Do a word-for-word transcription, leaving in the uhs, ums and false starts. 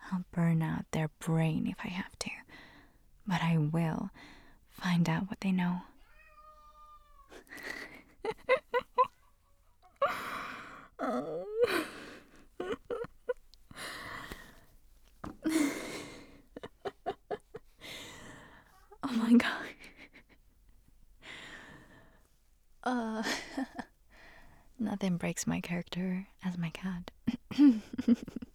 I'll burn out their brain if I have to, but I will find out what they know. Oh. Oh my god. Uh, nothing breaks my character as my cat.